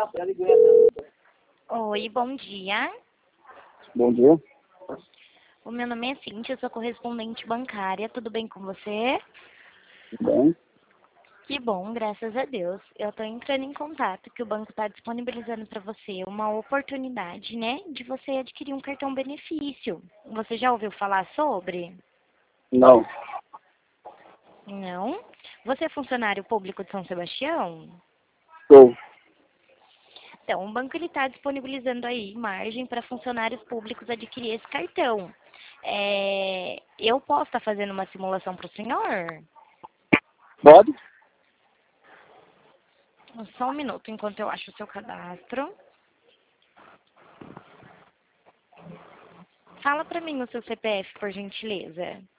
Oi, bom dia. Bom dia. O meu nome é Cíntia, eu sou correspondente bancária. Tudo bem com você? Tudo bem? Que bom, graças a Deus. Eu estou entrando em contato que o banco está disponibilizando para você uma oportunidade, né, de você adquirir um cartão benefício. Você já ouviu falar sobre? Não. Não? Você é funcionário público de São Sebastião? Sou. Então, o banco está disponibilizando aí margem para funcionários públicos adquirir esse cartão. Eu posso estar fazendo uma simulação para o senhor? Pode? Só um minuto, enquanto eu acho o seu cadastro. Fala para mim o seu CPF, por gentileza.